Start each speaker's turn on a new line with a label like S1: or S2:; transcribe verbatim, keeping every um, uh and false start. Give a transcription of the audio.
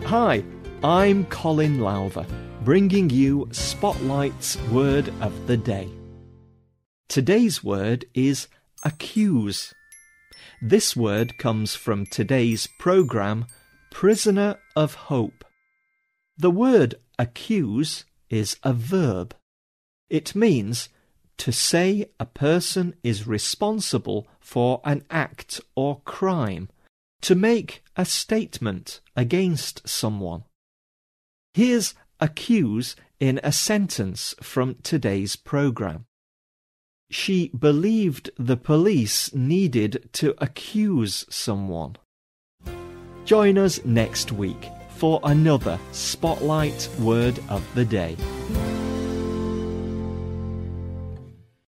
S1: Hi, I'm Colin Lowther, bringing you Spotlight's Word of the Day. Today's word is accuse. This word comes from today's programme, Prisoner of Hope. The word accuse is a verb. It means to say a person is responsible for an act or crime, to make a statement against someone. Here's accuse in a sentence from today's programme. She believed the police needed to accuse someone. Join us next week for another Spotlight Word of the Day.